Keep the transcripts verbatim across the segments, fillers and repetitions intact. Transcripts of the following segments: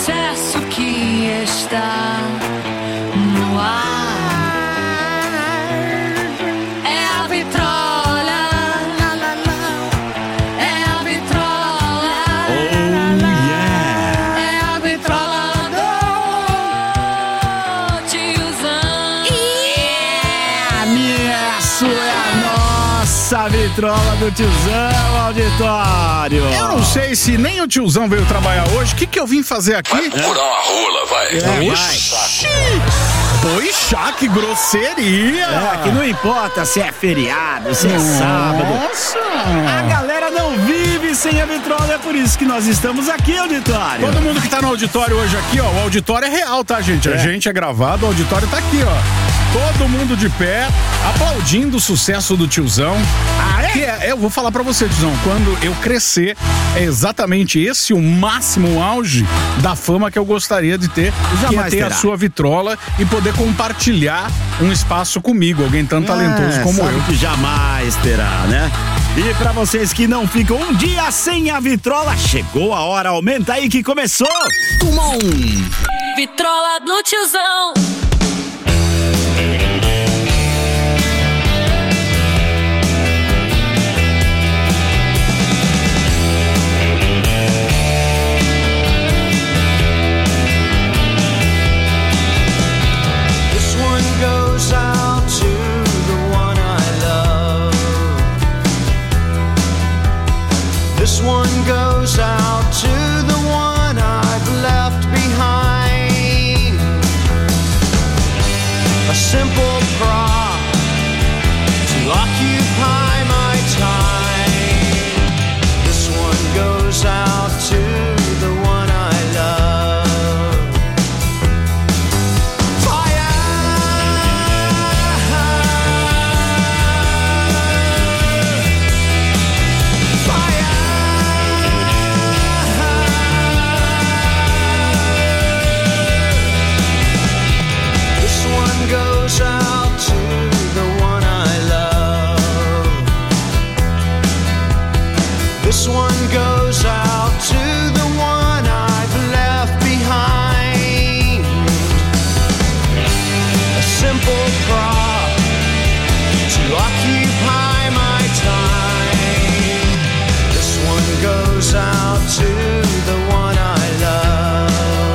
sucesso que está no ar. É a vitrola, é a vitrola, oh yeah, é a vitrola do tiozão. yeah, minha sua é a nossa vitrola do tiozão, auditório. Eu não sei se nem o tiozão veio trabalhar hoje. O que que eu vim fazer aqui? Vai furar uma rola, vai. É, Oxi! Poxa, que grosseria! É, que não importa se é feriado, se é sábado. Nossa! A galera não vive sem a vitrola, é por isso que nós estamos aqui, auditório. Todo mundo que tá no auditório hoje aqui, ó, o auditório é real, tá, gente? A É. gente é gravado, o auditório tá aqui, ó. Todo mundo de pé, aplaudindo o sucesso do tiozão. Ah, é? Que é, eu vou falar pra você, tiozão, quando eu crescer, é exatamente esse o máximo auge da fama que eu gostaria de ter, que é Jamais ter terá. a sua vitrola e poder compartilhar um espaço comigo, alguém tão talentoso É, como sabe eu. que jamais terá, né? E pra vocês que não ficam um dia sem a vitrola, chegou a hora, aumenta aí que começou. Tuma um. Vitrola do tiozão. This one goes out to the one I love. This one goes out to the one I've left behind. A simple prop to occupy my time. This one goes out to the one I love. This one goes out to the one I love. This one goes out to the one I've left behind. A simple prop to occupy my time. This one goes out to the one I love.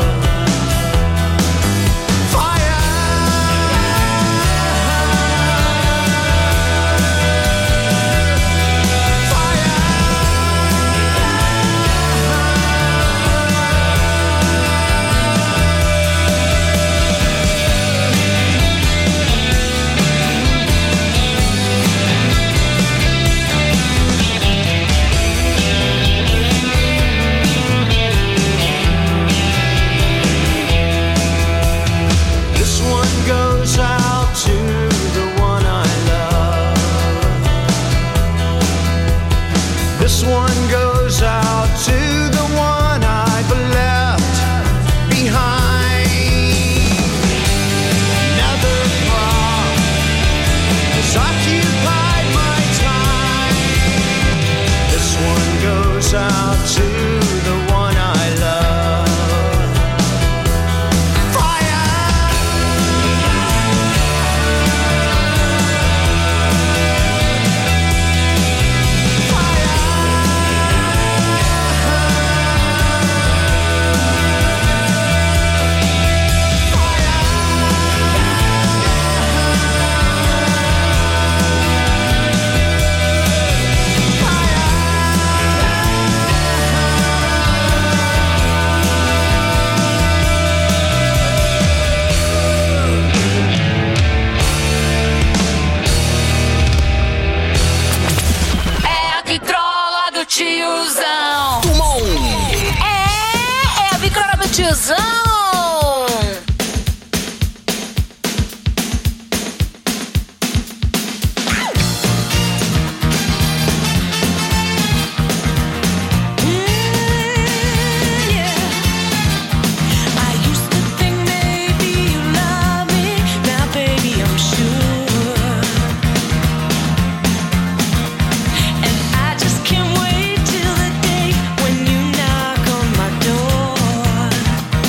This one goes out to the one I love. This one goes out to the one I've left behind. Another prop has occupied my time. This one goes out to the one I love. É a vitrola do tiozão. É, é a vitrola do tiozão. I used to think maybe you love me. Now, baby, I'm sure. And I just can't wait till the day when you knock on my door.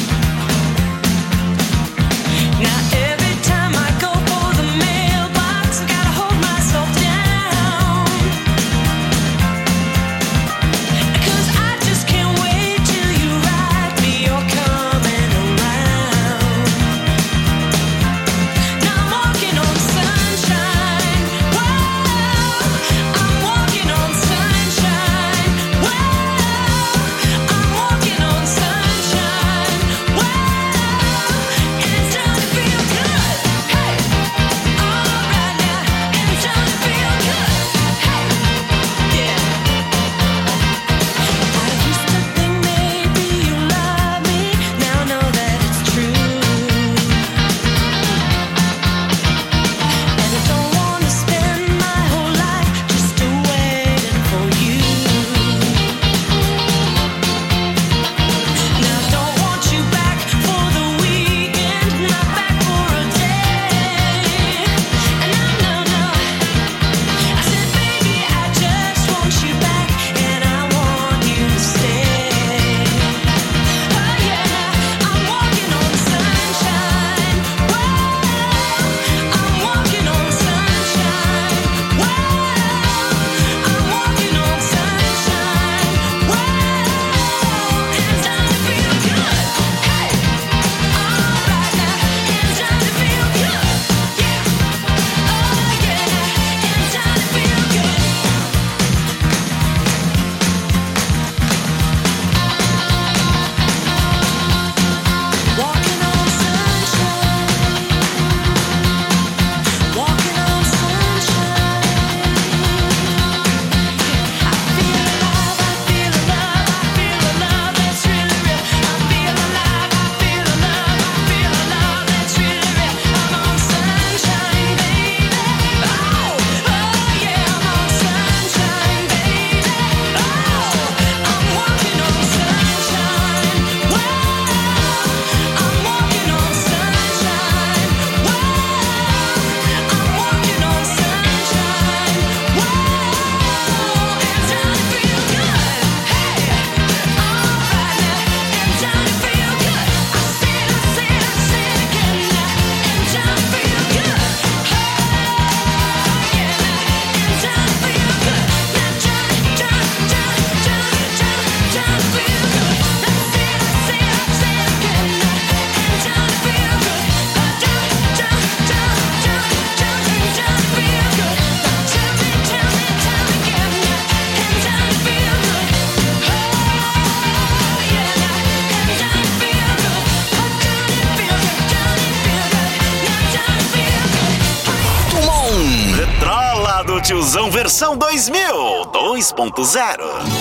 Tiozão versão dois mil, dois ponto zero.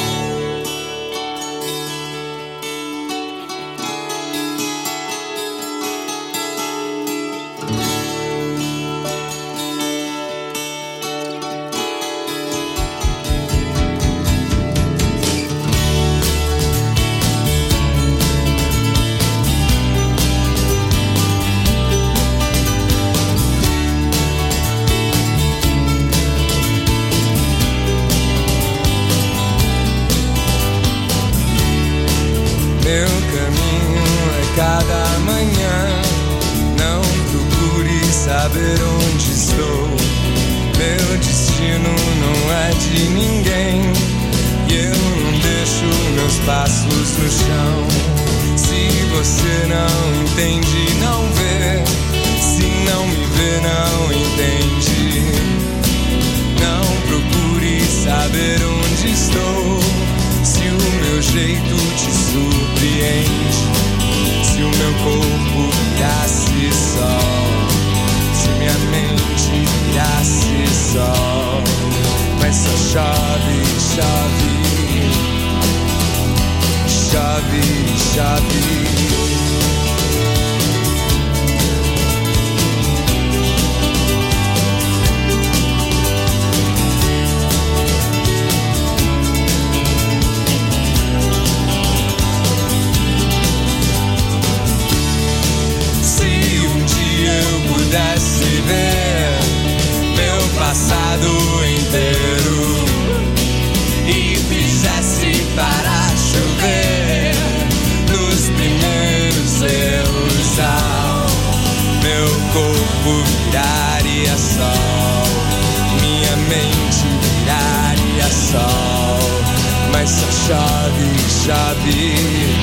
Meu caminho é cada manhã. Não procure saber onde estou. Meu destino não é de ninguém. E eu não deixo meus passos no chão. Se você não entende, não vê. Se não me vê, não entende. Não procure saber onde estou. Se o meu jeito te surpreende, se o meu corpo virasse sol, se minha mente virasse sol, mas só chove, chove, chove, chove. Pudesse ver meu passado inteiro e fizesse parar chover nos primeiros erros, ao meu corpo viraria sol, minha mente viraria sol, mas só chove, chove,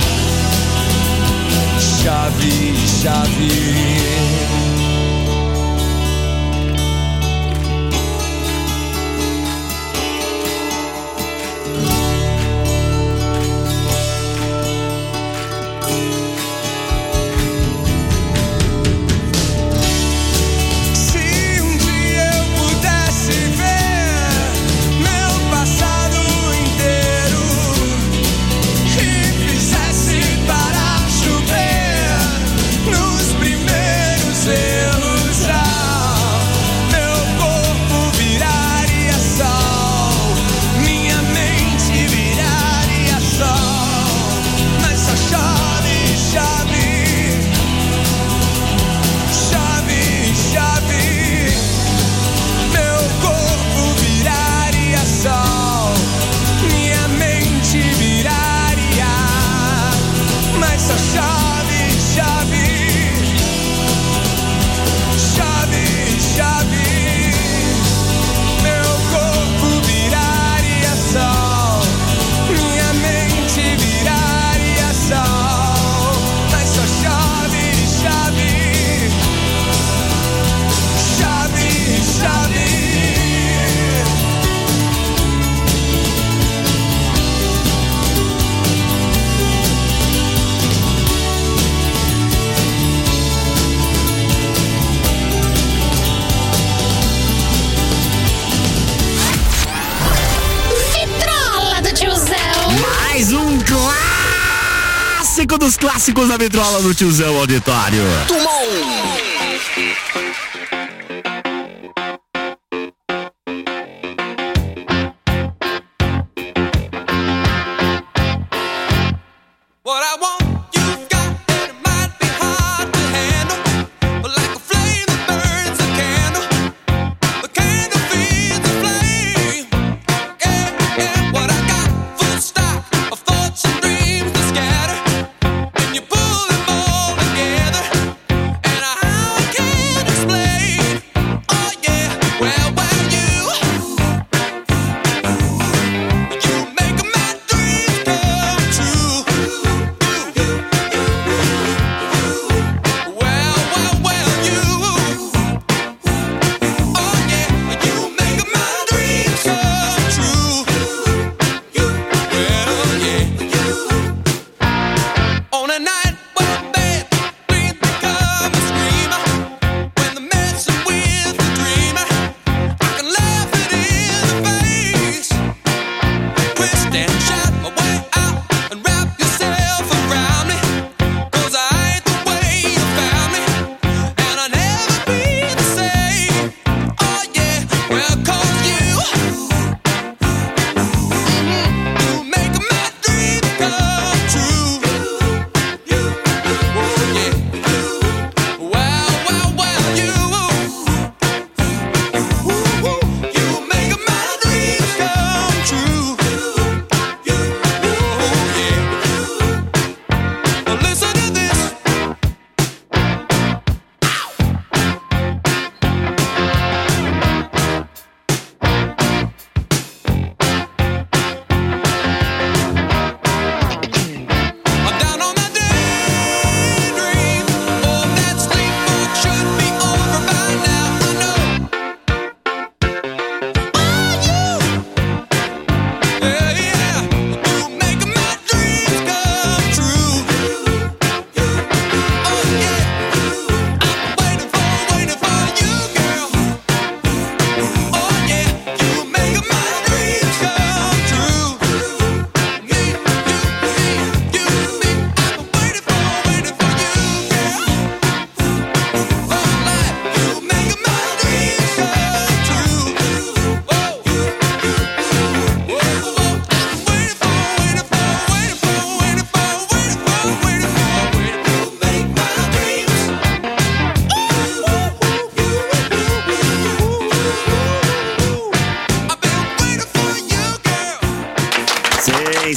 chove, chove. Clássico dos clássicos da vitrola do Tiozão Auditório. Explain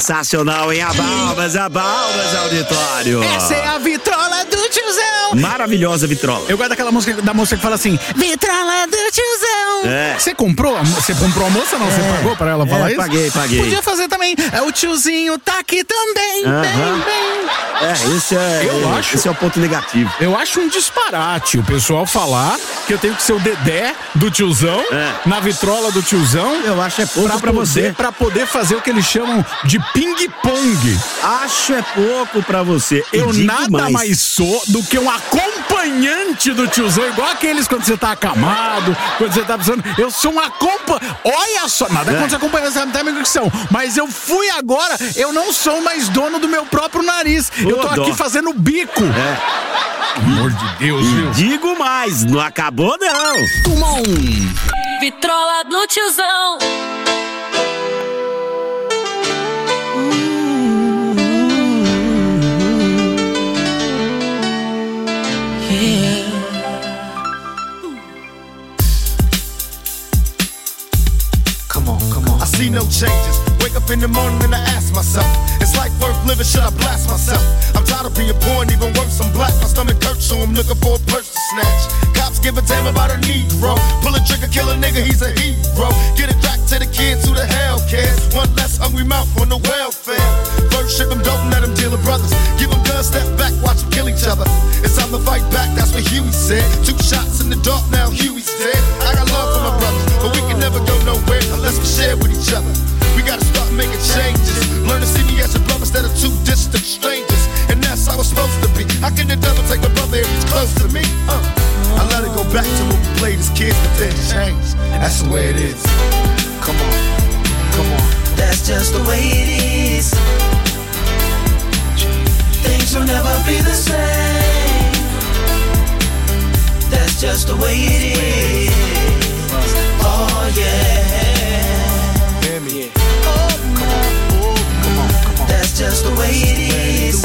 sensacional, hein? Abalmas, abalmas, auditório. Essa é a vitrola do tiozão. Maravilhosa vitrola. Eu gosto daquela música da moça que fala assim, vitrola do tiozão. É. Você comprou? a mo- Você comprou a moça, não? Você É. pagou pra ela falar É, isso? paguei, paguei. Podia fazer também. É, o tiozinho tá aqui também. Aham. Bem, bem. É, esse é, Eu é, acho. esse é o ponto negativo. Eu acho um disparate o pessoal falar que eu tenho que ser o Dedé do tiozão, É. na vitrola do tiozão. Eu acho é pouco pra, Pra poder, você. pra poder fazer o que eles chamam de ping-pong. Acho é pouco pra você. E Eu digo nada mais. mais. sou do que um acompanhante do tiozão, igual aqueles quando você tá acamado, quando você tá precisando. Eu sou um acompanhante. Olha só, nada É. contra os acompanhantes, sabe até a minha dicção. Mas eu fui agora, eu não sou mais dono do meu próprio nariz. eu tô Ô, dó. aqui fazendo bico. É. Pelo amor de Deus, E viu? digo mais, não acabou não. Toma um. Vitrola do tiozão. Come on, come on. I see no changes. Wake up in the morning and I ask myself, is life worth living? Should I blast myself? I'm tired of being poor and even worse, I'm black. My stomach hurts, so I'm looking for a purse to snatch. Cops give a damn about a Negro. Pull a trigger, kill a nigga, he's a hero. Get it back to the kids who the hell cares. One less hungry mouth on the welfare. First ship them, don't let them deal with brothers. Give them guns, step back, watch them kill each other. It's time to fight back, that's what Huey said. Two shots in the dark, now Huey's dead. I got love for my brothers, but we can never go nowhere unless we share with each other. We gotta start making changes. Learn to see me as a brother instead of two distant strangers. And that's how it's supposed to be. How can the devil take a brother if he's close to me? Uh, I let it go back to when we played as kids, but then changed. That's the way it is. Come on, come on. That's just the way it is. Things will never be the same. That's just the way it is. Oh yeah. Hear me? Oh, come on, oh, come on, come on. That's just the way it is.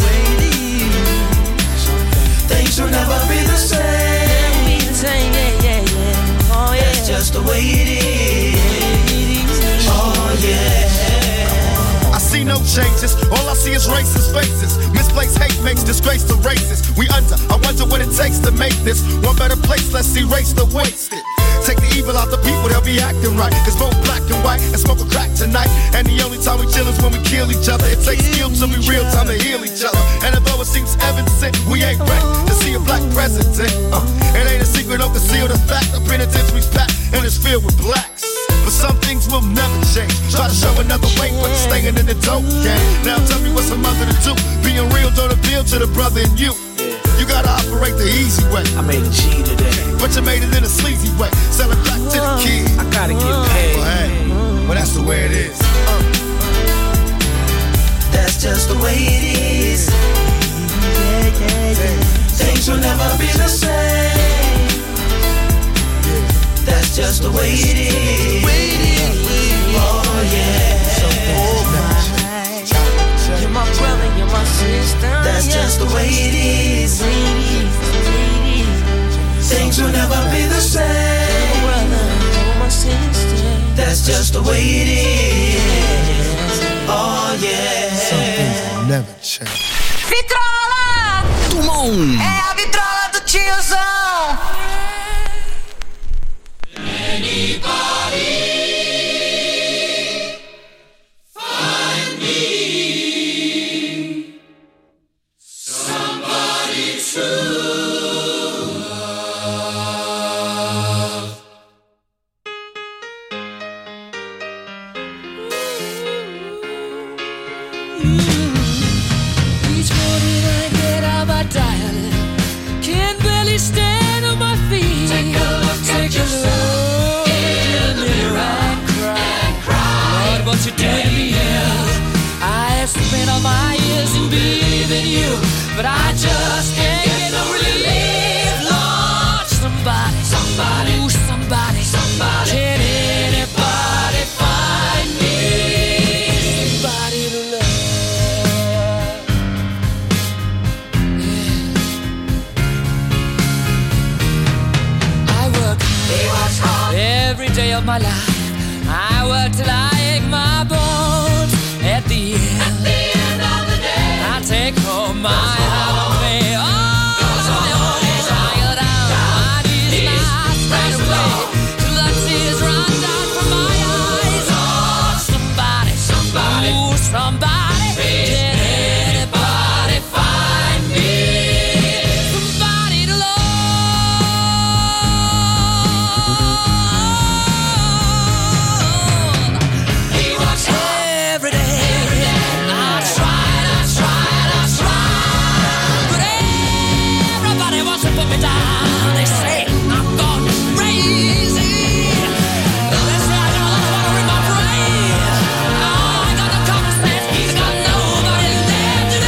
Things will never be the same. Be the same, yeah, yeah, yeah. Oh, yeah. That's just the way it is. Oh yeah. I see no changes, all I see is racist faces. Misplaced hate makes disgrace to races. We under, I wonder what it takes to make this one better place, let's erase the wasted. Take the evil out the people, they'll be acting right. It's both black and white, and smoke a crack tonight. And the only time we chill is when we kill each other. It takes skill to be real time to heal each other. And although it seems evident, we ain't ready to see a black president. Uh, it ain't a secret, don't conceal the fact. The penitentiary's packed, and it's filled with blacks. But some things will never change. Try to show another way, but you're staying in the dope game. Now tell me what's a mother to do. Being real don't appeal to the brother in you. You gotta operate the easy way. I made a G today. But you made it in a sleazy way. Sell it back to the kid. I gotta get paid. Well, hey, well, that's the way it is. That's just the way it is. Things will never be the same. That's just the way it is. Oh yeah. You're my brother, you're my sister. That's yeah. just the way it is. Things will never be the same. Brother, you're my sister. That's just the way it is. Oh yeah. Some things will never change. Vitrola! Toma um. É a vitrola do tiozão. Each morning I get out my diary. Can't barely stand on my feet. Take a look Take at yourself in the mirror and cry. Lord, what you doing to me is I have spent all my years in believing you, but I just can't get no relief. Lord, somebody, somebody, ooh, somebody, somebody. Can anybody find me somebody to love? I work every day of my life. I work till I ache my bones. At the At the end of the day, I take home my heart away. Oh, somebody, can anybody find me? Somebody to love. He works every day. I tried, I tried, I tried, but everybody wants to put me down. They say I'm gone crazy. They say I got a lot of water in my brain. I ain't got no common sense. I got nobody left to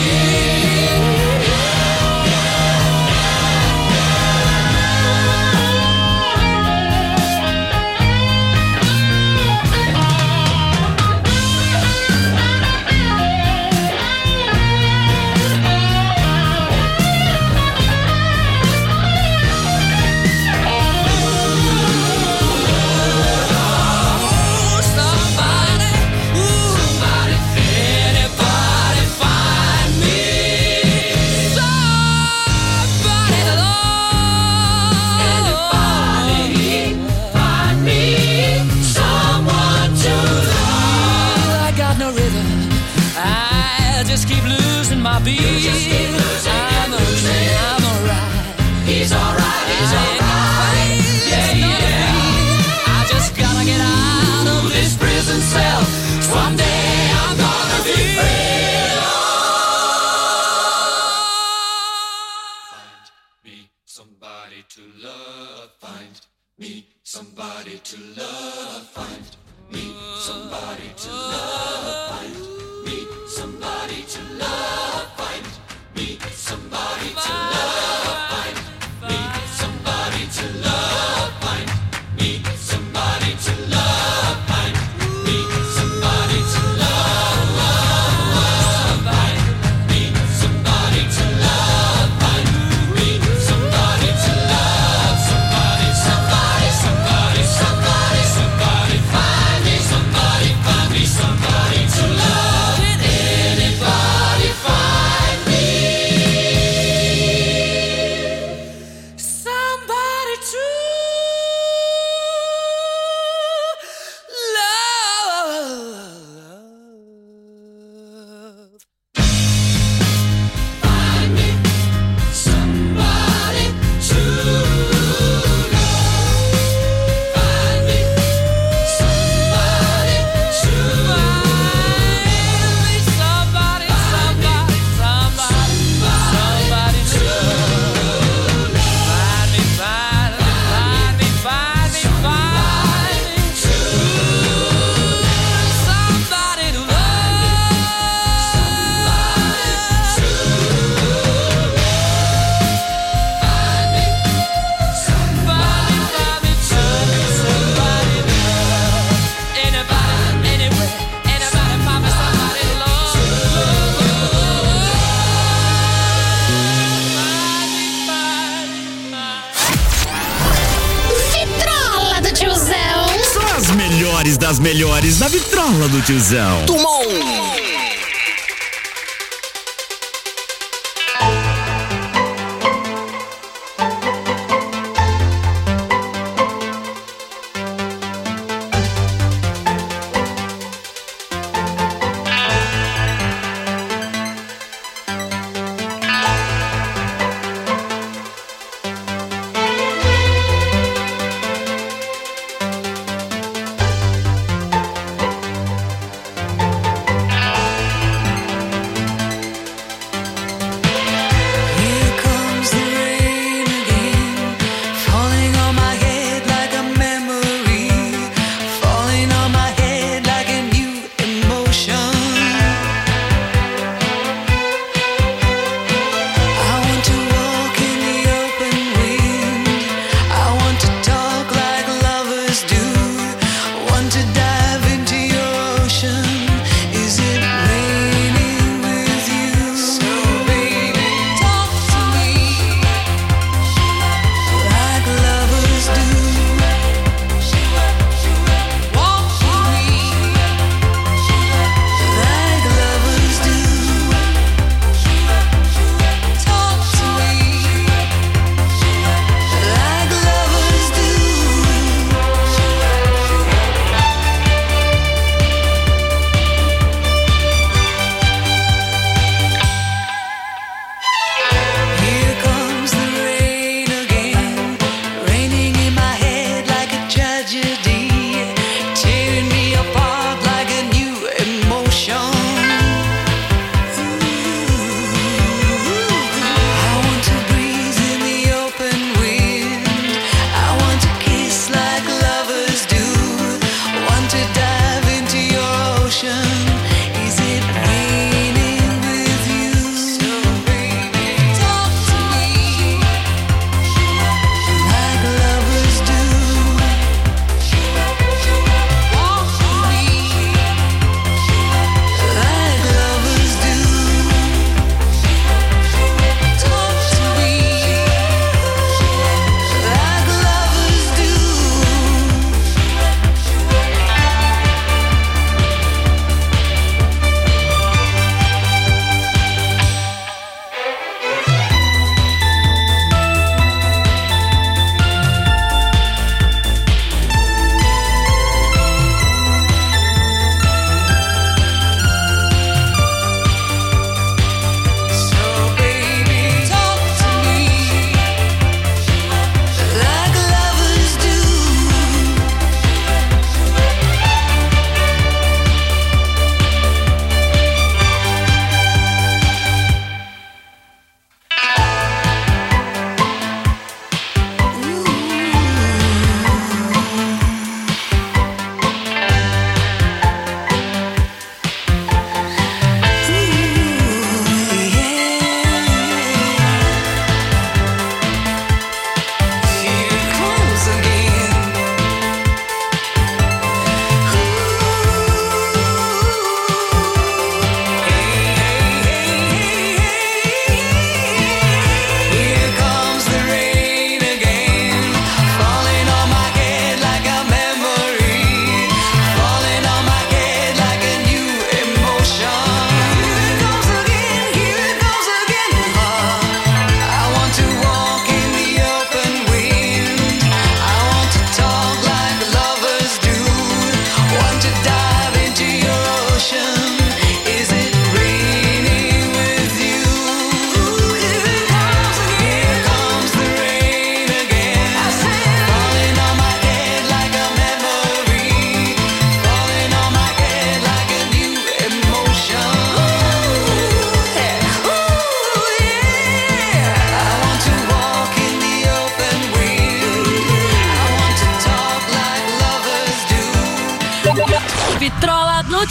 my beat. You just keep losing, I'm okay, I'm alright. He's alright, he's alright. Yeah, yeah. I just gotta get out of this prison cell. Someday I'm gonna be free. Find me somebody to love. Find me somebody to love. Find me somebody to love. Find me somebody to love. Find me somebody to love. Find me somebody to love. Find me somebody to love. Find me somebody to love. Find me somebody to love. Find me somebody to love. Somebody, somebody, somebody, somebody, somebody. Find me somebody. Find me somebody to love. Can anybody find me somebody to love? Find me somebody to love. Find me somebody to find me somebody, somebody, somebody, somebody to love. Find me, find me, find me, find me, find me to somebody to Vitrola do tiozão. Só as melhores das melhores da vitrola do tiozão.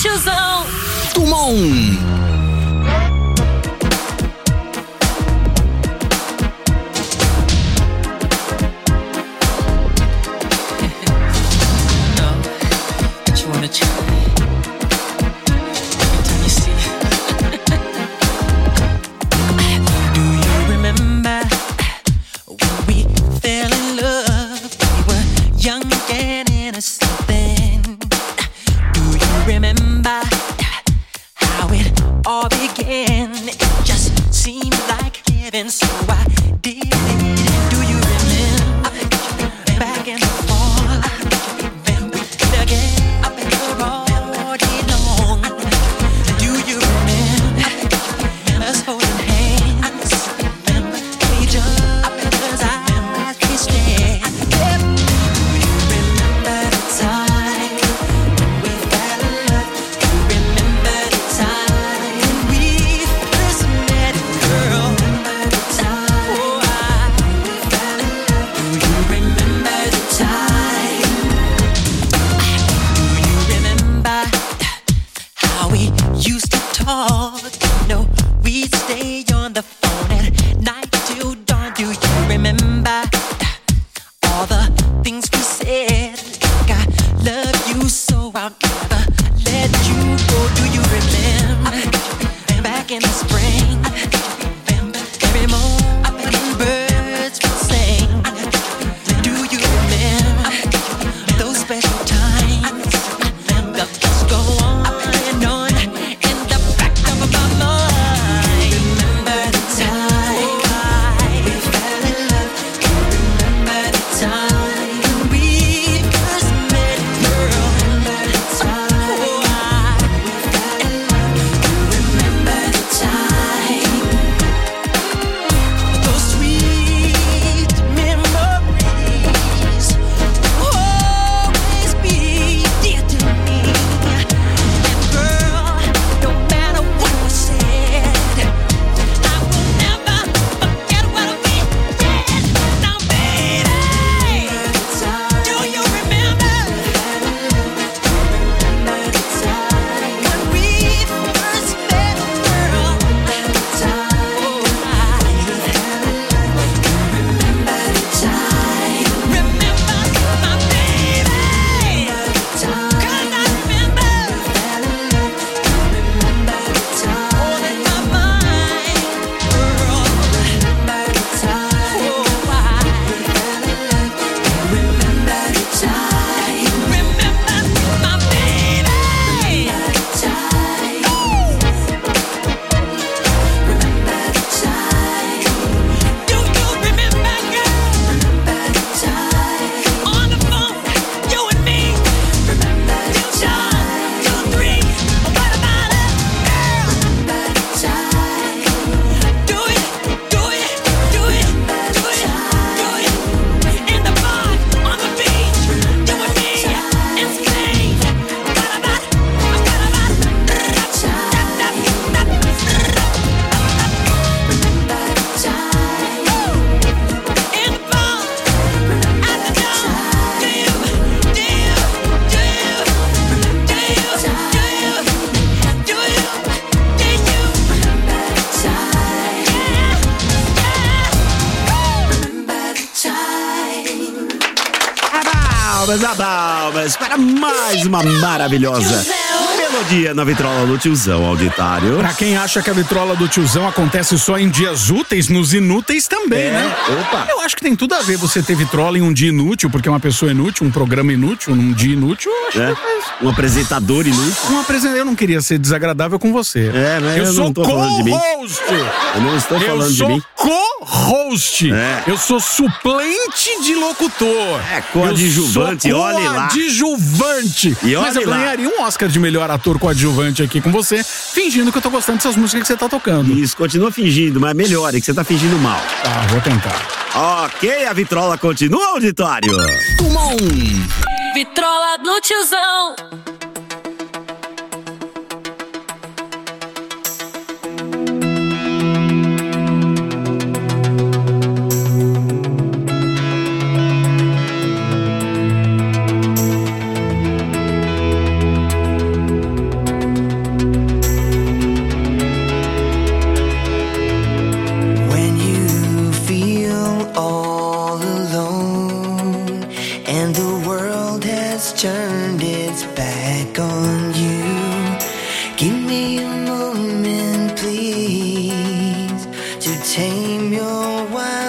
tiozão. Toma um. Palmas a palmas para mais uma maravilhosa melodia na vitrola do tiozão auditário. Pra quem acha que a vitrola do tiozão acontece só em dias úteis, nos inúteis também, É, né? opa. Eu acho que tem tudo a ver você ter vitrola em um dia inútil, porque é uma pessoa inútil, um programa inútil, num dia inútil, eu acho É, que faz. um apresentador inútil. Um apresentador, eu não queria ser desagradável com você. É, mas eu sou não tô falando de mim. co-host. Eu não estou Eu falando de sou mim. co-host. É. Eu sou suplente de locutor. É, coadjuvante, Eu sou olhe lá. coadjuvante. E Mas eu olhe lá. ganharia um Oscar de melhor ator coadjuvante aqui com você, fingindo que eu tô gostando dessas músicas que você tá tocando. Isso, continua fingindo, mas melhore, que você tá fingindo mal. Tá, vou tentar. Ok, a vitrola continua, auditório. Uma um. Vitrola do tiozão.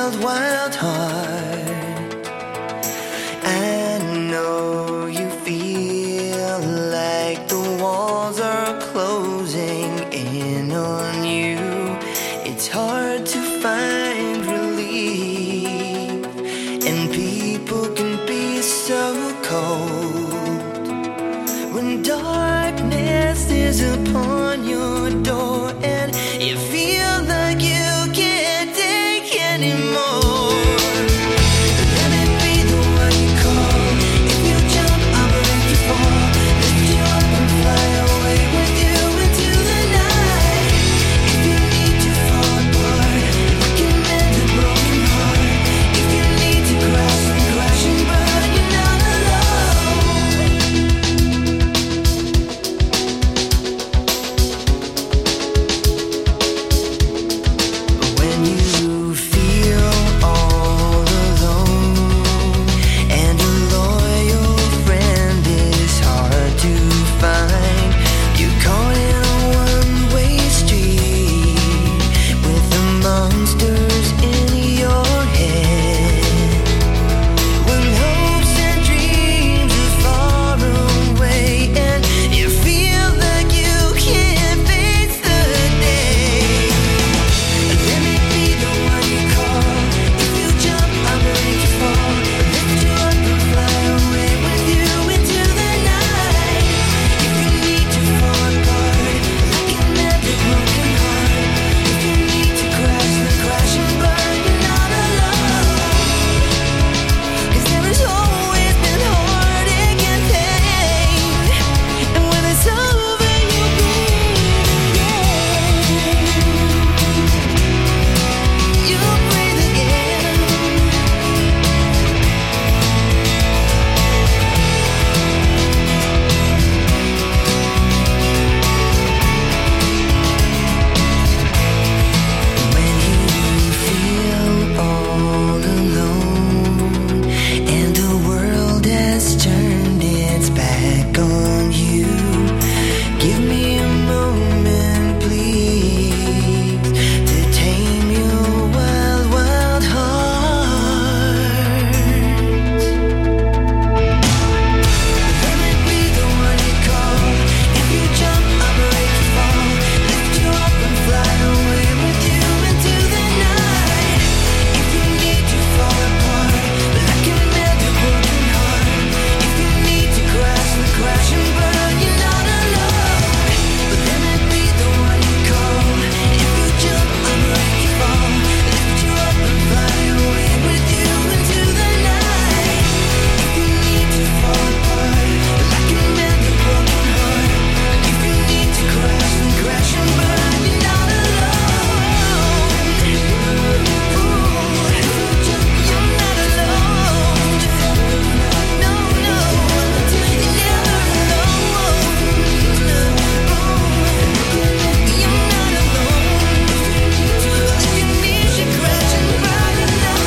wild, wild heart. I know you feel like the walls are closing in on you. It's hard to find relief, and people can be so cold when darkness is upon your door and you feel like you can't take anymore. Let me be the one you call. If you jump, I'll break you fall. Lift you up and fly away with you into the night. If you need to fall apart, I can mend a broken heart. If you need to crash and crash and burn, you're not alone. When you feel all alone and a loyal friend is hard to find, you're caught in a one-way street with the monsters in your head. When hopes and dreams are far away and you feel like you can't face the day. Let me be the one you call. If you jump, I'll break you fall. Lift you up and fly away with you into the night. If you need to fall apart, I can mend a broken heart. If you need to crash, then crash and burn, you're not alone. 'Cause there has always been heartache and pain, and when it's over, you breathe again. You breathe again. When you feel all alone and the world has turned its back on you, give me a moment, please, to tame your wild, wild heart. Let me be the one you call. If you jump, I'll break you fall. Lift you up and fly away with you into the night. If you need to fall apart, I can mend a broken heart. If you need to crash, then crash and burn, you're not alone. But let me be the one you call. If you jump, I'll break you fall. Lift you up and fly away with you into the night. If you need to fall apart, I can mend a broken heart. If you need to crash, then crash and burn, you're not alone. Ooh, if you jump, you're not alone. No, no, you're never alone. You're not alone. If you need to crash and burn, you're not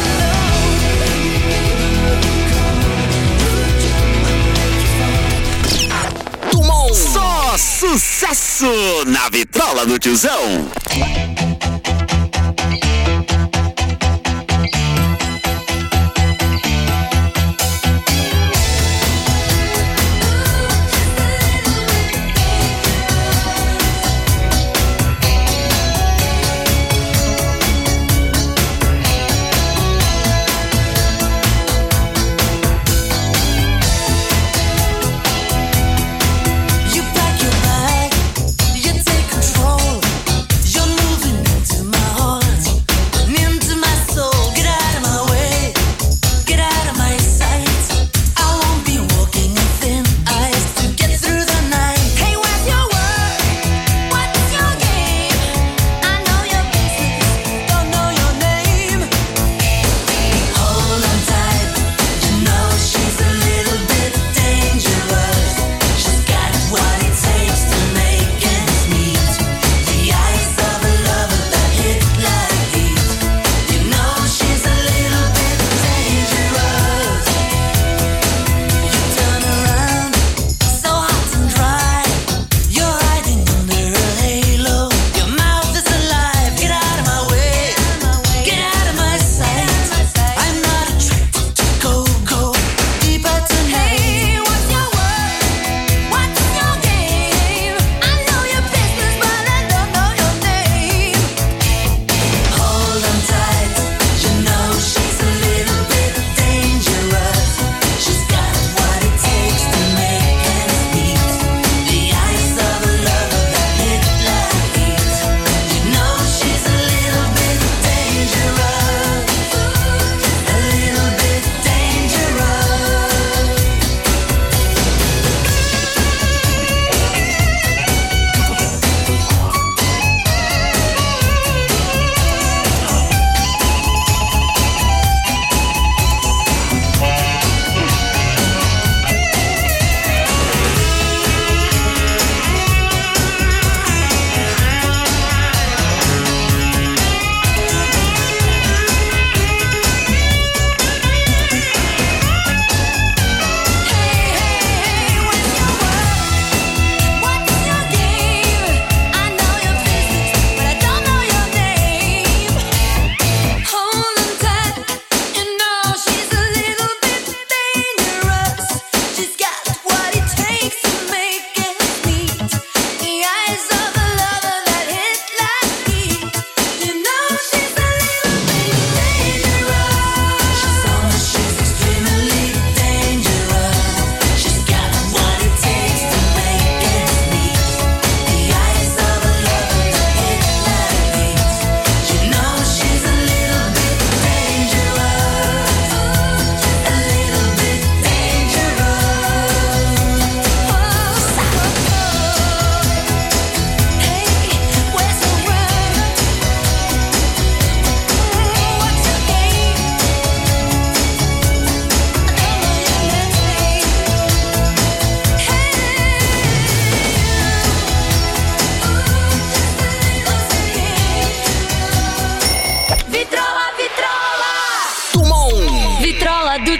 Tumon. Só sucesso na vitrola do tiozão. You pack your bag, you take control. You're moving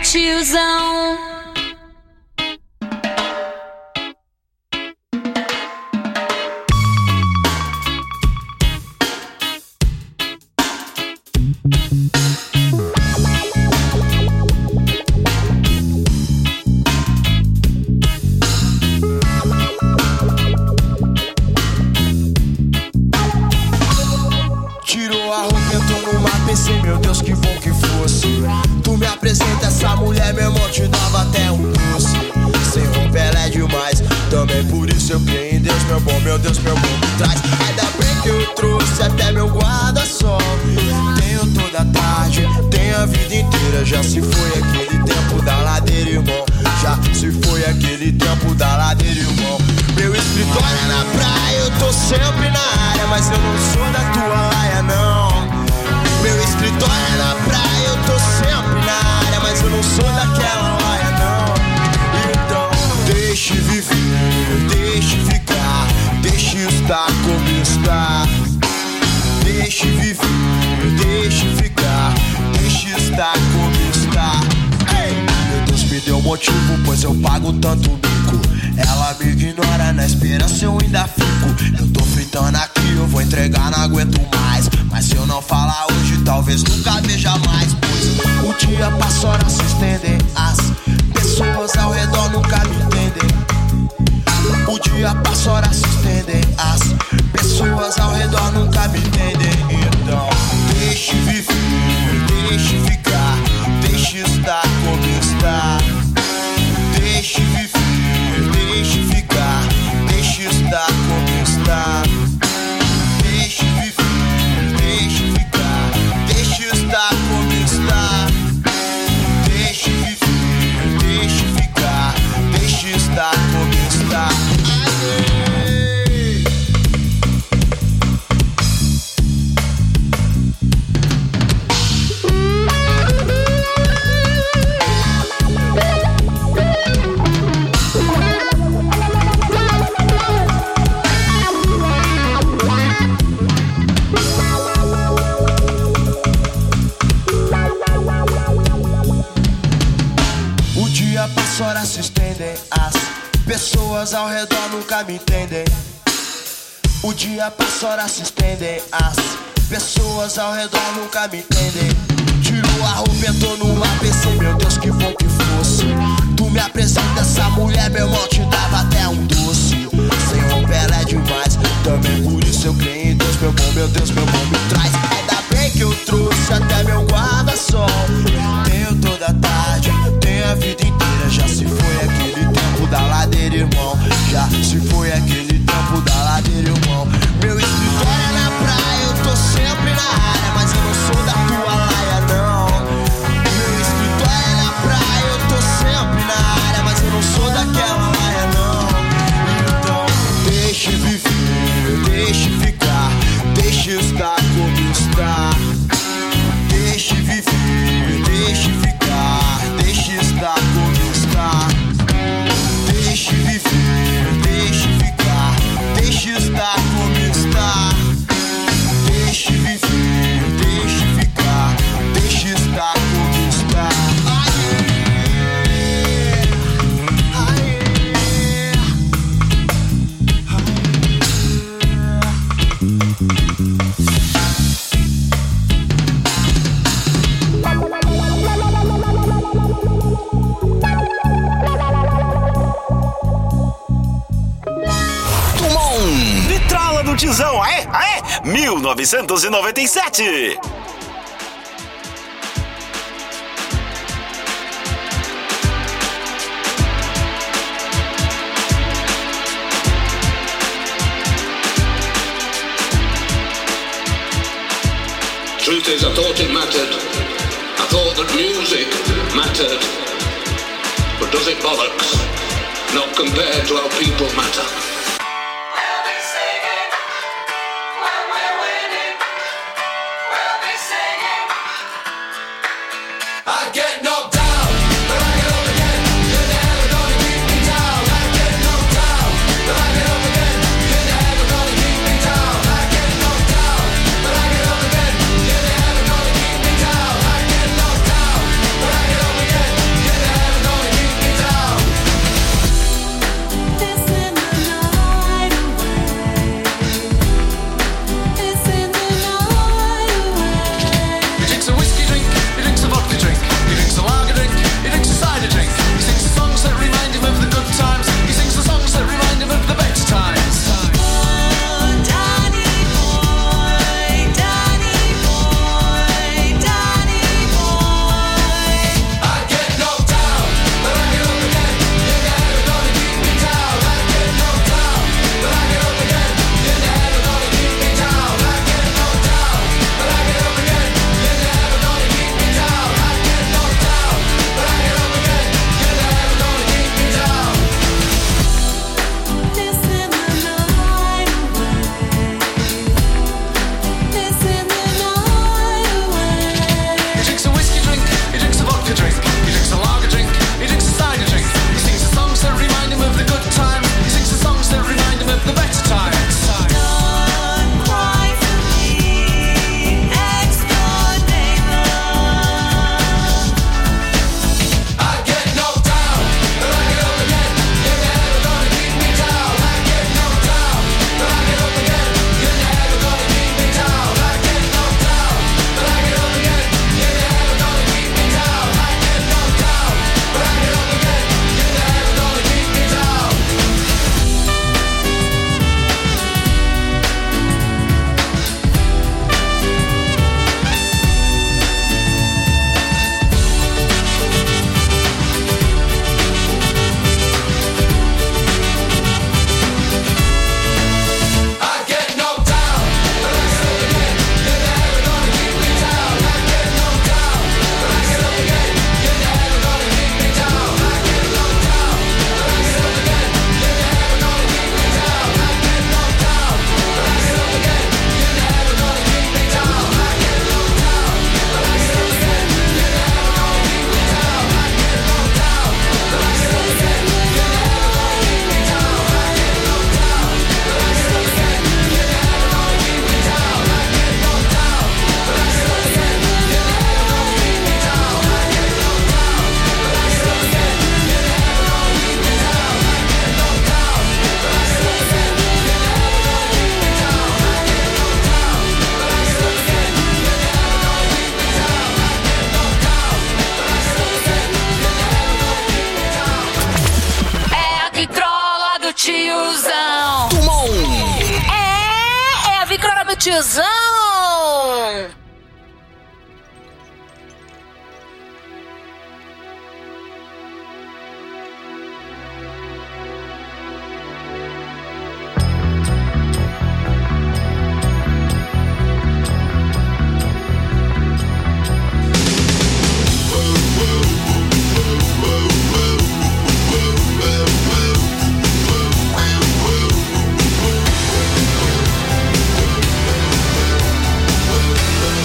tiozão. Tirou a roupa, entrou no mar, pensei, meu Deus, que bom que fosse. Tu me apresenta essa mulher, meu irmão, te dava até um doce. Sem roupa ela é demais, também por isso eu creio em Deus, meu bom, meu Deus, meu bom me traz. Ainda bem que eu trouxe até meu guarda-sol. Tenho toda a tarde, tenho a vida inteira. Já se foi aquele tempo da ladeira, irmão. Já se foi aquele tempo da ladeira, irmão. Meu escritório é na praia, eu tô sempre na área, mas eu não sou da tua laia, não. Meu escritório é na praia, eu tô sempre na área, mas eu não sou daquela laia, não. Então, deixe viver, deixe ficar, deixe estar como está. Deixe viver, deixe ficar, deixe estar como está. Ei! Meu Deus me deu motivo, pois eu pago tanto bico. Ela me ignora, na esperança eu ainda fico. Eu tô fritando aqui, eu vou entregar, não aguento mais. Mas se eu não falar hoje, talvez nunca veja mais. Pois o dia passa, horas se estendem. As pessoas ao redor nunca me entendem. O dia passa, horas se estendem. As pessoas ao redor nunca me entendem. Então, deixe viver, deixe ficar, deixe estar como está. Deixe viver, deixe ficar, deixe estar como está. Deixe viver, deixe ficar, deixe estar como está. Deixe viver, deixe ficar, deixe estar como está. Aê! O dia passa, horas se estendem. As pessoas ao redor nunca me entendem. O dia passa, horas se estendem. As pessoas ao redor nunca me entendem. Tirou a roupa, entrou no mar, pensei, meu Deus, que bom que fosse. Tu me apresenta essa mulher, meu irmão, te dava até um doce. Sem roupa ela é demais, também por isso eu creio em Deus, meu bom, meu Deus, meu bom me traz. Ainda bem que eu trouxe até meu guarda-sol. Tenho toda a tarde, tenho a vida inteira. Já se foi aquele tempo da ladeira, irmão. Já se foi aquele tempo da ladeira, irmão. Meu escritório é na praia, eu tô sempre na área, mas eu não sou da tua laia, não. Meu escritório é na praia, eu tô sempre na área, mas eu não sou daquela laia, não. Então, deixe viver, deixe ficar, deixe estar como está. Deixe viver, deixe ficar, deixe estar como está. Deixe viver, deixe ficar, deixe estar como está. Deixe viver, deixe ficar, deixe estar como está. Vitrola do Tizão, aê, aê, mil novecentos e noventa e sete. Truth is, I thought it mattered. I thought that music mattered. But does it bollocks? Not compared to how people matter. drink, he drinks a vodka drink. He drinks a lager drink, he drinks a cider drink. He sings the songs that remind him of the good times. He sings the songs that remind him of the better times. Tiozão. É, é a vitrola do tiozão. We'll be right back.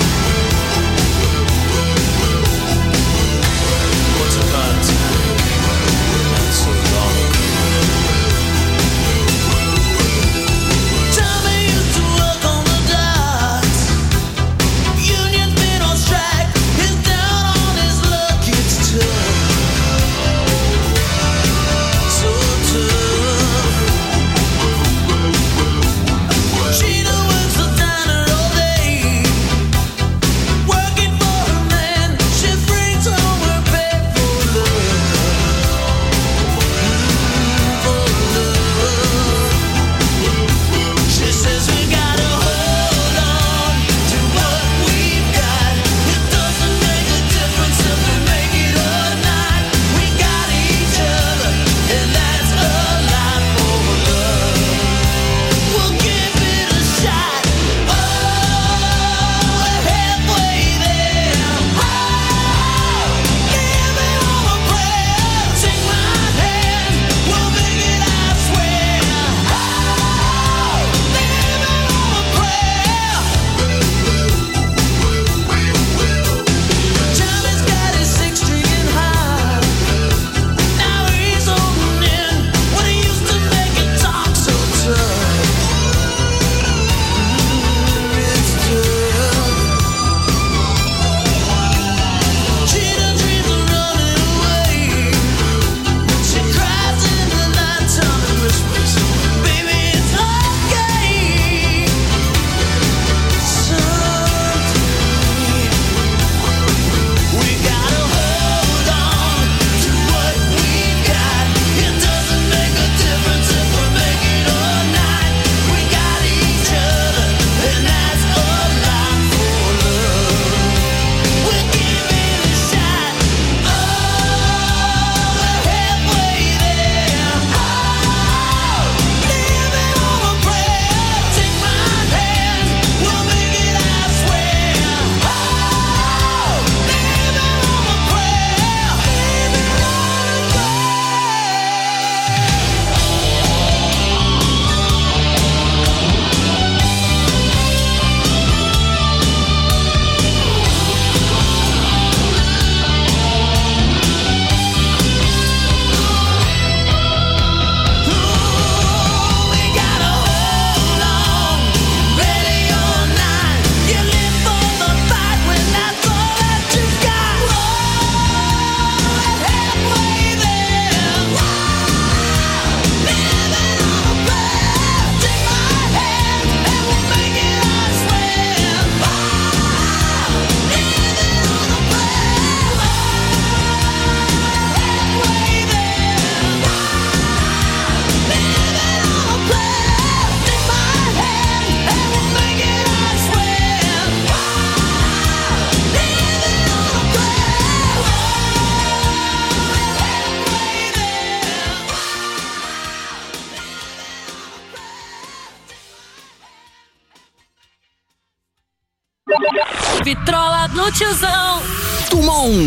vitrola do tiozão. Tumon.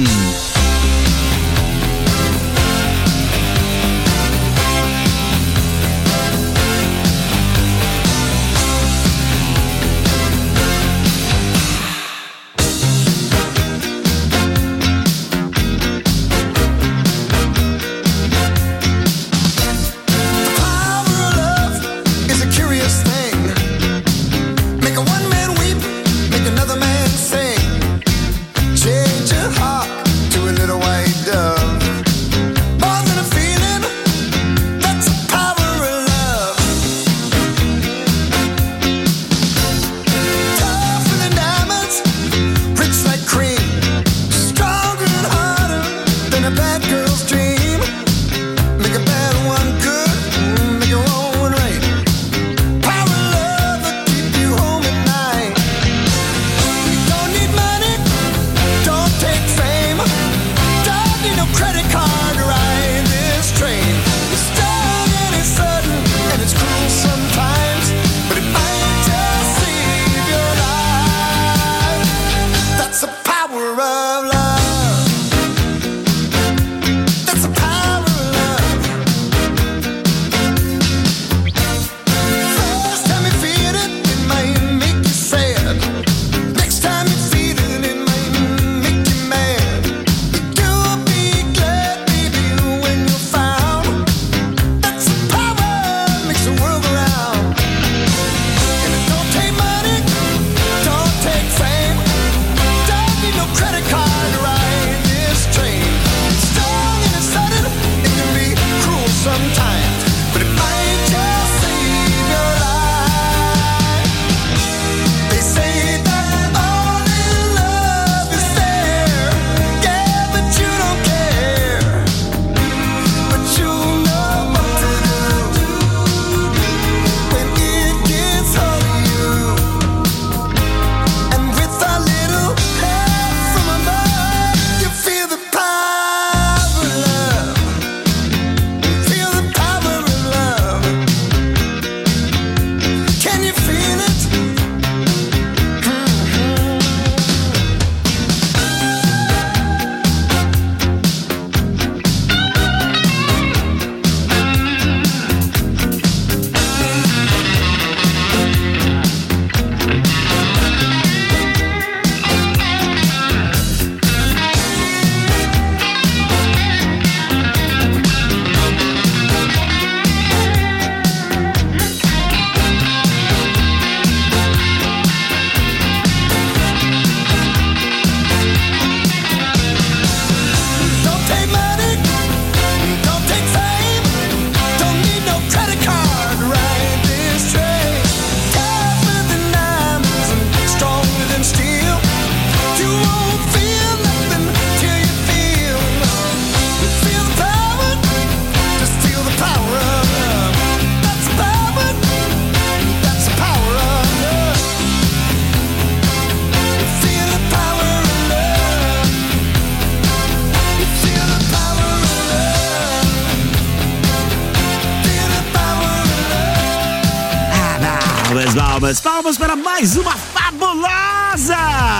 Palmas, palmas para mais uma fabulosa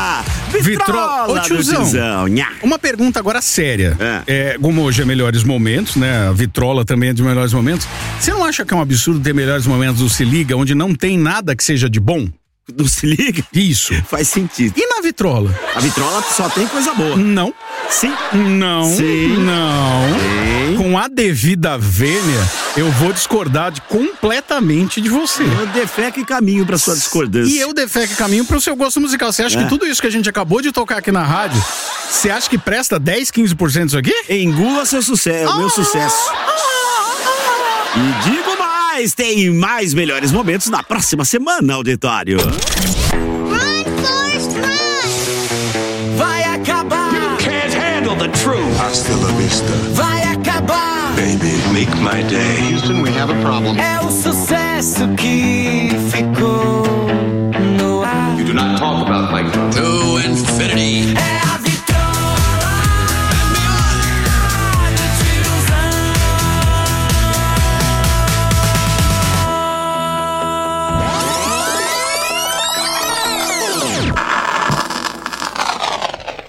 Vitrola. Ô tiozão, do tiozão. Uma pergunta agora séria. É. É, como hoje é Melhores Momentos, né? A Vitrola também é de Melhores Momentos. Você não acha que é um absurdo ter Melhores Momentos do Se Liga, onde não tem nada que seja de bom? Do Se Liga? Isso. Faz sentido. E na Vitrola? A Vitrola só tem coisa boa. Não. Sim. Não. Sim. Não. Sim. Com a devida vênia, eu vou discordar de, completamente de você. Eu defeco e caminho pra sua discordância. E eu defeco e caminho pro seu gosto musical. Você acha é. que tudo isso que a gente acabou de tocar aqui na rádio, você acha que presta dez, quinze por cento disso aqui? Engula seu sucesso, ah, o meu sucesso. Ah, ah, e digo mais, tem mais Melhores Momentos na próxima semana, auditório. Run, Forrest, run! Vai acabar! You can't handle the truth! Hasta la vista. Vai acabar! Baby, make my day. Houston, we have a problem. É o sucesso que ficou no ar. You do not talk about Mike